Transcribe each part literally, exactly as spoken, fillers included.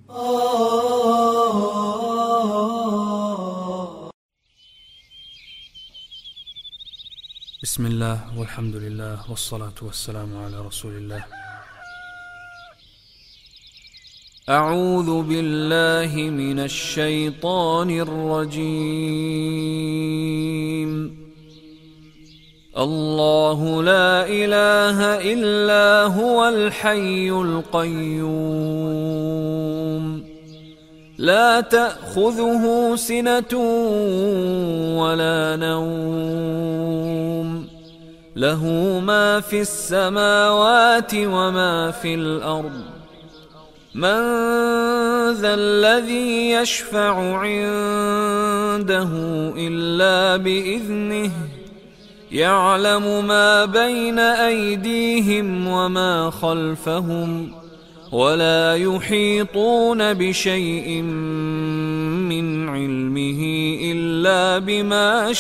بسم الله والحمد لله والصلاة والسلام على رسول الله. أعوذ بالله من الشيطان الرجيم. الله لا إله إلا هو الحي القيوم لا تأخذه سنة ولا نوم له ما في السماوات وما في الأرض. من ذا الذي يشفع عنده إلا بإذنه يعلم ما بين أيديهم وما خلفهم ولا يحيطون بشيء من علمه إلا بما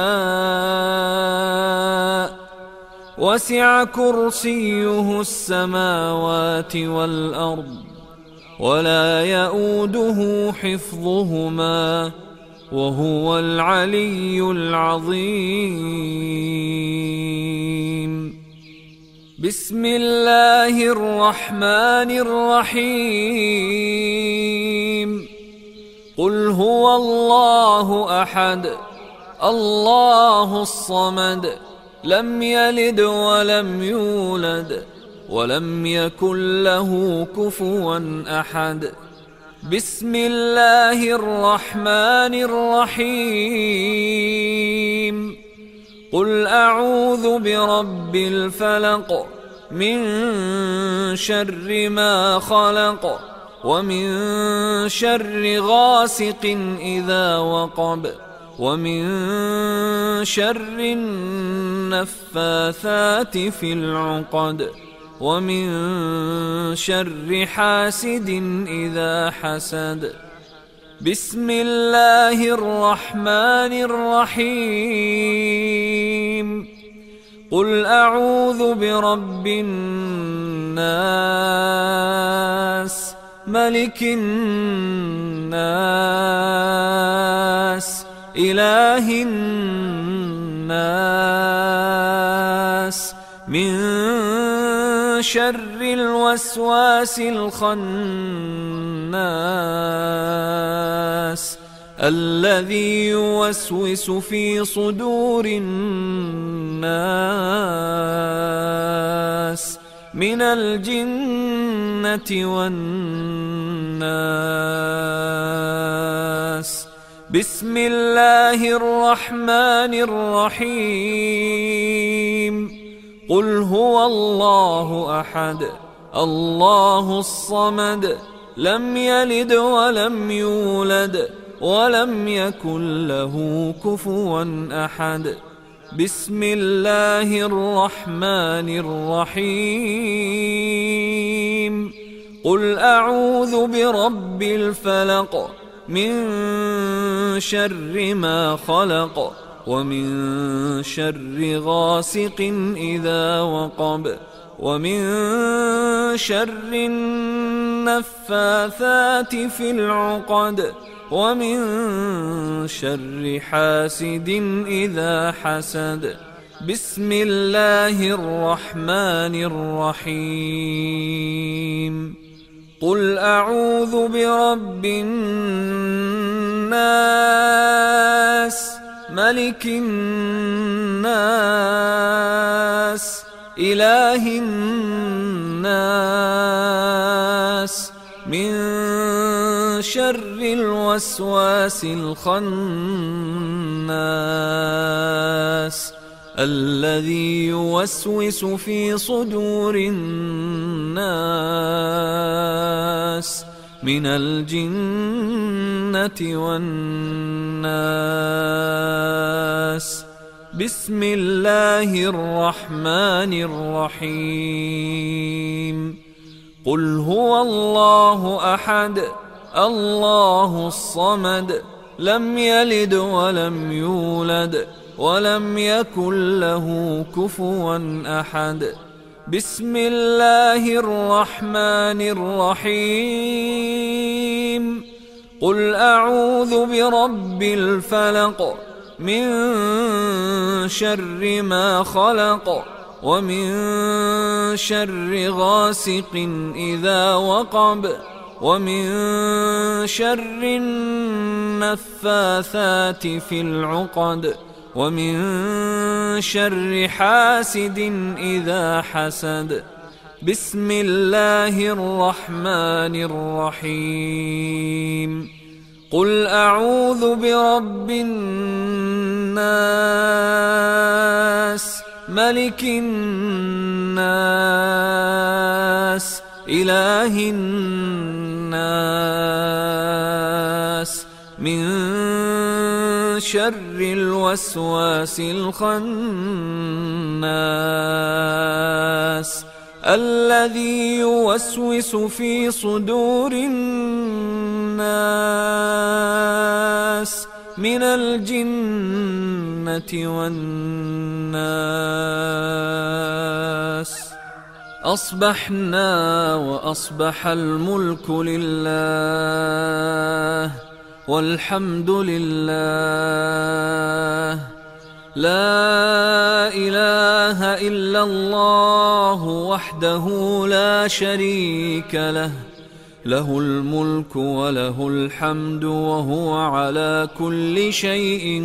شاء وسع كرسيه السماوات والأرض ولا يؤوده حفظهما وهو العلي العظيم. بسم الله الرحمن الرحيم. قل هو الله أحد الله الصمد لم يلد ولم يولد ولم يكن له كفوا أحد. بسم الله الرحمن الرحيم. قل أعوذ برب الفلق من شر ما خلق ومن شر غاسق إذا وقب ومن شر النفاثات في العقد ومن شر حاسد إذا حسد. بسم الله الرحمن الرحيم. قل أعوذ برب الناس ملك الناس إله الناس من شر الوسواس الخناس الذي يوسوس في صدور الناس من الجنة والناس. بسم الله الرحمن الرحيم. قل هو الله أحد الله الصمد لم يلد ولم يولد ولم يكن له كفوا أحد. بسم الله الرحمن الرحيم. قل أعوذ برب الفلق من شر ما خلق ومن شر غاسق إذا وقب ومن شر النفاثات في العقد ومن شر حاسد إذا حسد. بسم الله الرحمن الرحيم. قل أعوذ برب الناس ملك الناس إله الناس من شر الوسواس الخناس الذي يوسوس في صدور الناس من الجنة والناس. بسم الله الرحمن الرحيم. قل هو الله أحد الله الصمد لم يلد ولم يولد ولم يكن له كفوا أحد. بسم الله الرحمن الرحيم. قل أعوذ برب الفلق من شر ما خلق ومن شر غاسق إذا وقب ومن شر النفاثات في العقد ومن شر حاسد إذا حسد. بسم الله الرحمن الرحيم. قل أعوذ برب الناس ملك الناس إله الناس من شر الوسواس الخناس الذي يوسوس في صدور الناس من الجنة والناس. أصبحنا وأصبح الملك لله والحمد لله لا إله إلا الله وحده لا شريك له له الملك وله الحمد وهو على كل شيء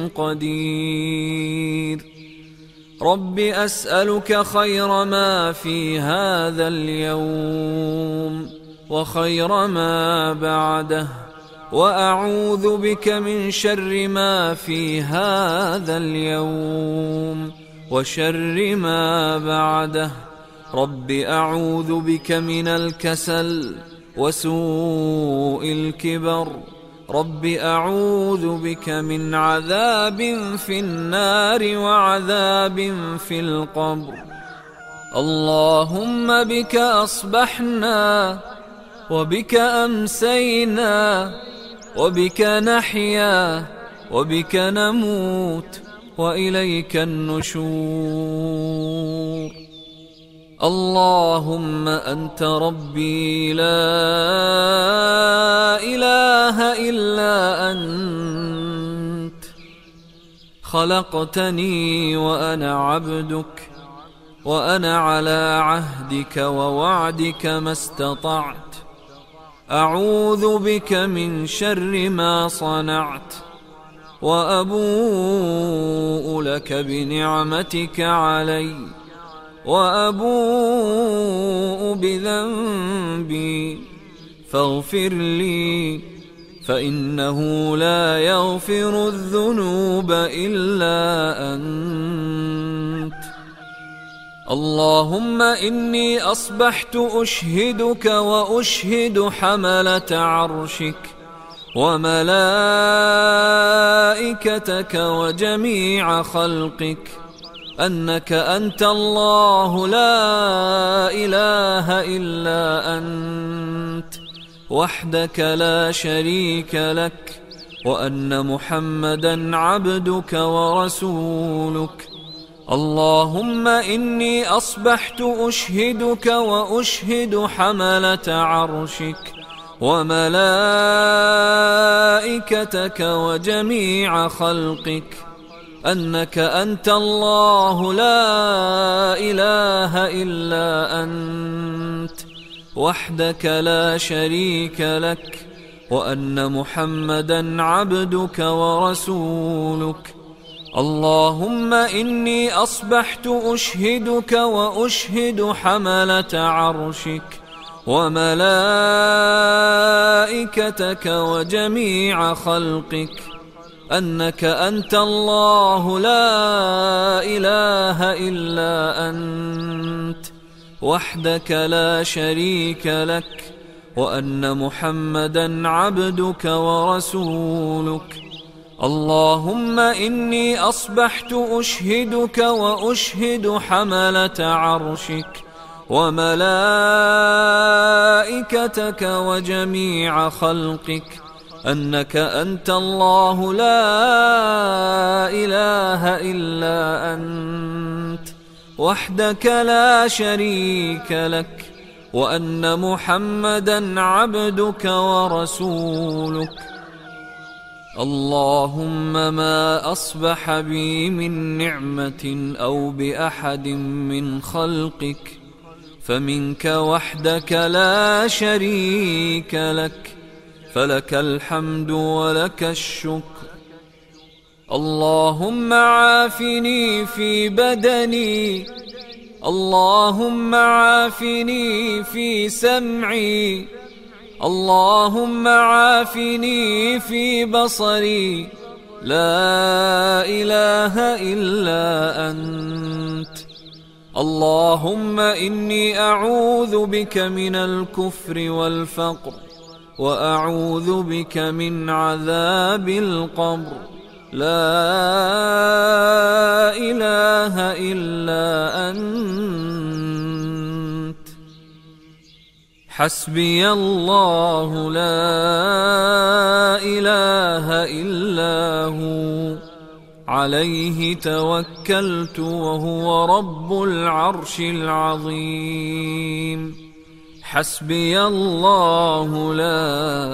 قدير. رب أسألك خير ما في هذا اليوم وخير ما بعده وأعوذ بك من شر ما في هذا اليوم وشر ما بعده. رب أعوذ بك من الكسل وسوء الكبر. رب أعوذ بك من عذاب في النار وعذاب في القبر. اللهم بك أصبحنا وبك أمسينا وبك نحيا وبك نموت وإليك النشور. اللهم أنت ربي لا إله إلا أنت خلقتني وأنا عبدك وأنا على عهدك ووعدك ما استطعت. أعوذ بك من شر ما صنعت وأبوء لك بنعمتك علي وأبوء بذنبي فاغفر لي فإنه لا يغفر الذنوب إلا أنت. اللهم إني أصبحت أشهدك وأشهد حملة عرشك وملائكتك وجميع خلقك أنك أنت الله لا إله إلا أنت وحدك لا شريك لك وأن محمدا عبدك ورسولك. اللهم إني أصبحت أشهدك وأشهد حملة عرشك وملائكتك وجميع خلقك أنك أنت الله لا إله إلا أنت وحدك لا شريك لك وأن محمدا عبدك ورسولك. اللهم إني أصبحت أشهدك وأشهد حملة عرشك وملائكتك وجميع خلقك أنك أنت الله لا إله إلا أنت وحدك لا شريك لك وأن محمدا عبدك ورسولك. اللهم إني أصبحت أشهدك وأشهد حملة عرشك وملائكتك وجميع خلقك أنك أنت الله لا إله إلا أنت وحدك لا شريك لك وأن محمدًا عبدك ورسولك. اللهم ما أصبح بي من نعمة أو بأحد من خلقك فمنك وحدك لا شريك لك، فلك الحمد ولك الشكر. اللهم عافني في بدني، اللهم عافني في سمعي، اللهم عافني في بصري، لا إله إلا أنت. اللهم إني أعوذ بك من الكفر والفقر، وأعوذ بك من عذاب القبر، لا إله إلا أنت. حسبي الله لا إله إلا هو، عليه توكلت وهو رب العرش العظيم. حسبي الله لا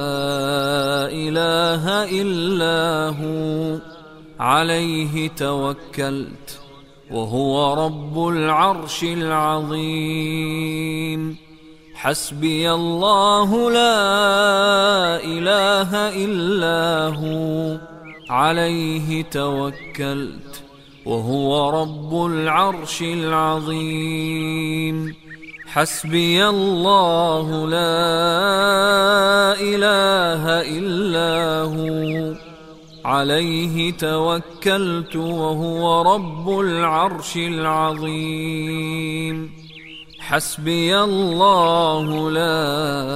إله إلا هو، عليه توكلت وهو رب العرش العظيم. حسبي الله لا إله إلا هو، عليه توكلت وهو رب العرش العظيم. حسبي الله لا إله إلا هو، عليه توكلت وهو رب العرش العظيم. حسبي الله لا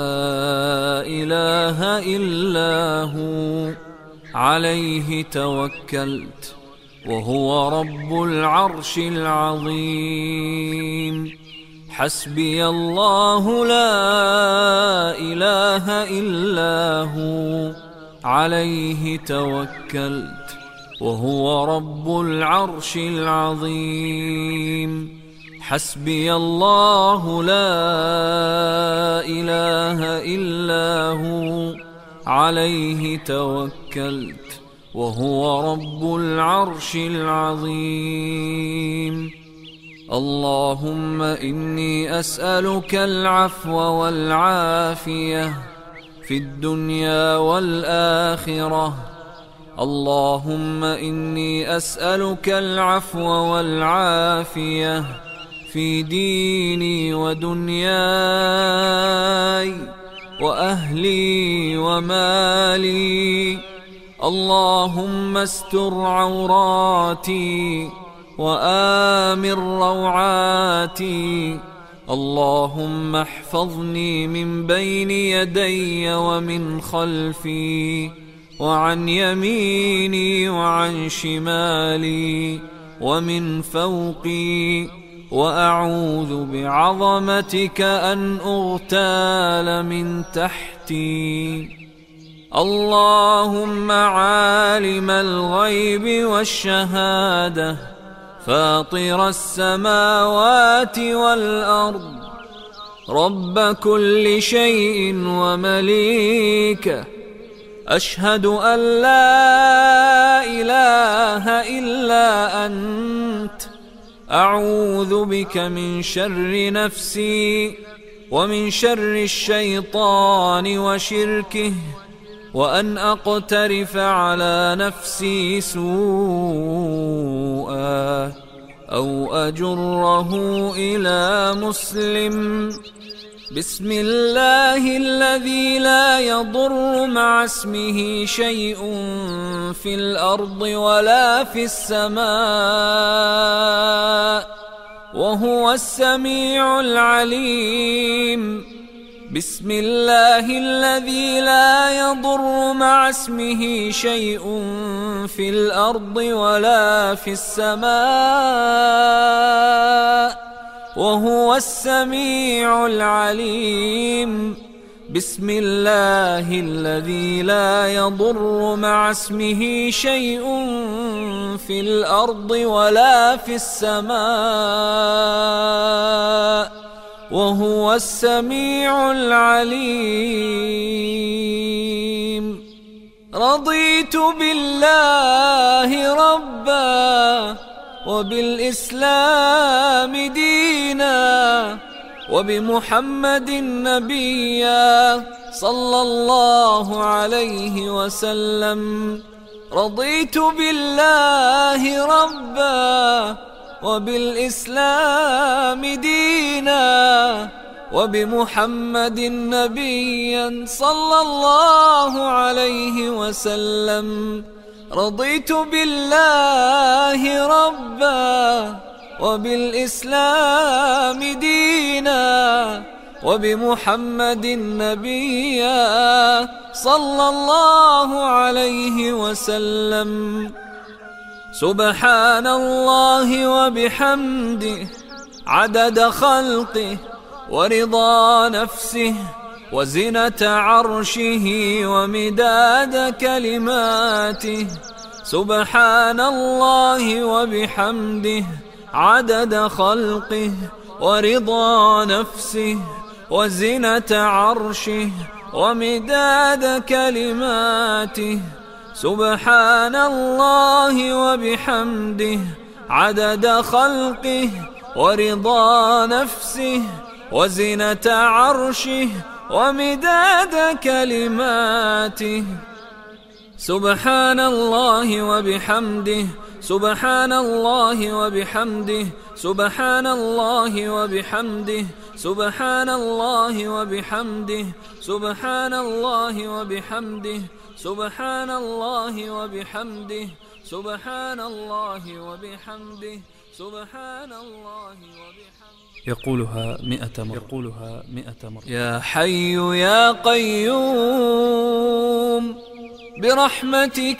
إله إلا هو، عليه توكلت وهو رب العرش العظيم. حسبي الله لا إله إلا هو، عليه توكلت وهو رب العرش العظيم. حسبي الله لا إله إلا هو، عليه توكلت وهو رب العرش العظيم. اللهم إني أسألك العفو والعافية في الدنيا والآخرة. اللهم إني أسألك العفو والعافية في ديني ودنياي وأهلي ومالي. اللهم استر عوراتي وآمن روعاتي. اللهم احفظني من بين يدي ومن خلفي وعن يميني وعن شمالي ومن فوقي، وأعوذ بعظمتك أن أغتال من تحتي. اللهم عالم الغيب والشهادة، فاطر السماوات والأرض، رب كل شيء ومليكه، أشهد أن لا إله إلا أنت. أعوذ بك من شر نفسي ومن شر الشيطان وشركه، وأن أقترف على نفسي سوءا أو أجره إلى مسلم. بسم الله الذي لا يضر مع اسمه شيء في الأرض ولا في السماء، وهو السميع العليم. بسم الله الذي لا يضر مع اسمه شيء في الأرض ولا في السماء، وهو السميع العليم. بسم الله الذي لا يضر مع اسمه شيء في الأرض ولا في السماء، وهو السميع العليم. رضيت بالله ربا وبالإسلام دينا وبمحمد نبيا صلى الله عليه وسلم. رضيت بالله ربا وبالإسلام دينا وبمحمد نبيا صلى الله عليه وسلم. رضيت بالله ربا وبالإسلام دينا وبمحمد نبيا صلى الله عليه وسلم. سبحان الله وبحمده عدد خلقه ورضا نفسه وزنة عرشه ومداد كلماته. سبحان الله وبحمده عدد خلقه ورضا نفسه وزنة عرشه ومداد كلماته. سبحان الله وبحمده عدد خلقه ورضا نفسه وزنة عرشه ومداد كلماته. سبحان الله وبحمده سبحان الله وبحمده سبحان الله وبحمده سبحان الله وبحمده سبحان الله وبحمده سبحان الله وبحمده سبحان الله وبحمده سبحان الله وبحمده. يقولها مئة مرة يقولها مئة مرة. يا حي يا قيوم برحمتك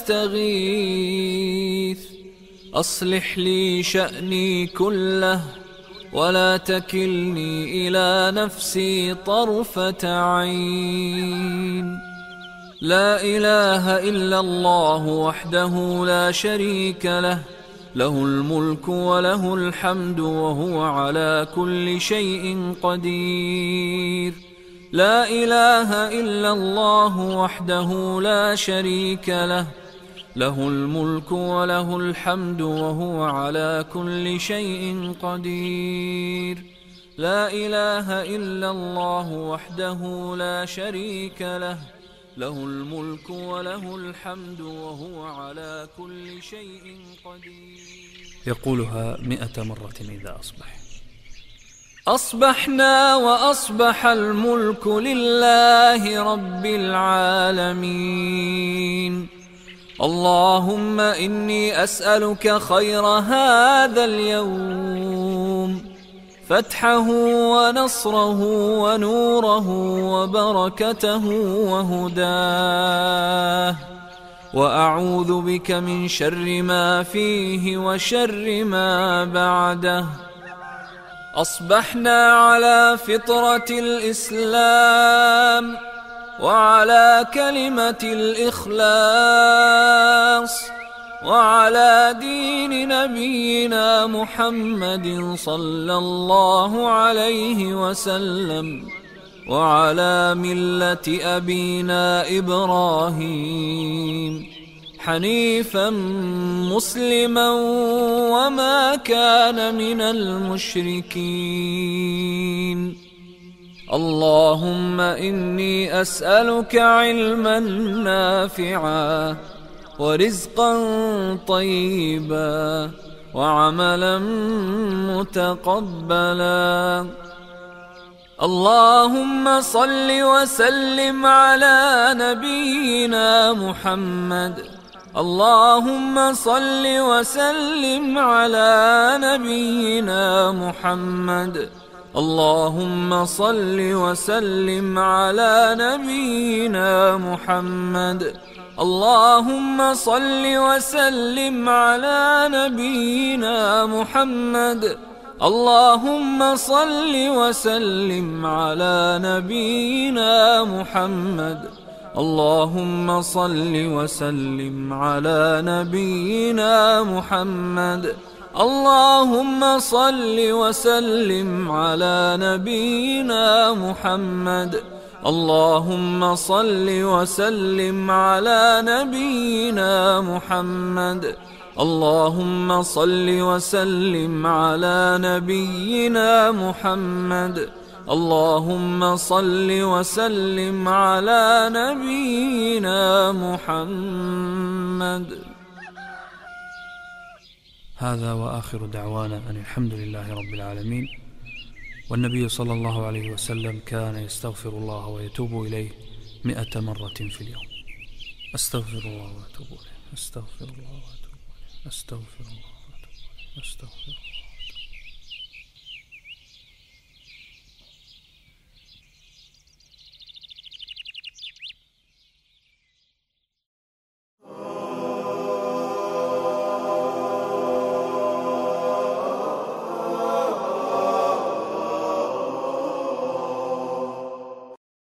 أستغيث. أصلح لي شأني كله ولا تكلني إلى نفسي طرفة عين. لا إله إلا الله وحده لا شريك له، له الملك وله الحمد وهو على كل شيء قدير. لا إله إلا الله وحده لا شريك له، له الملك وله الحمد وهو على كل شيء قدير. لا إله إلا الله وحده لا شريك له، له الملك وله الحمد وهو على كل شيء قدير. يقولها مئة مرة إذا أصبح. أصبحنا وأصبح الملك لله رب العالمين. اللهم إني أسألك خير هذا اليوم، فتحه ونصره ونوره وبركته وهداه، وأعوذ بك من شر ما فيه وشر ما بعده. أصبحنا على فطرة الإسلام وعلى كلمة الإخلاص وعلى دين نبينا محمد صلى الله عليه وسلم وعلى ملة أبينا إبراهيم حنيفا مسلما وما كان من المشركين. اللهم إني أسألك علما نافعا ورزقا طيبا وعملا متقبلا. اللهم صل وسلم على نبينا محمد. اللهم صل وسلم على نبينا محمد. اللهم صل وسلم على نبينا محمد. اللهم صل وسلم على نبينا محمد. اللهم صل وسلم على نبينا محمد. اللهم صل وسلم على نبينا محمد. اللهم صل وسلم على نبينا محمد اللهم صل وسلم على نبينا محمد اللهم صل وسلم على نبينا محمد اللهم صل وسلم على نبينا محمد. هذا وآخر دعوانا أن الحمد لله رب العالمين. والنبي صلى الله عليه وسلم كان يستغفر الله ويتوب إليه مئة مرة في اليوم. أستغفر الله وأتوب إليه، أستغفر الله وأتوب إليه، أستغفر الله وأتوب إليه، أستغفر الله.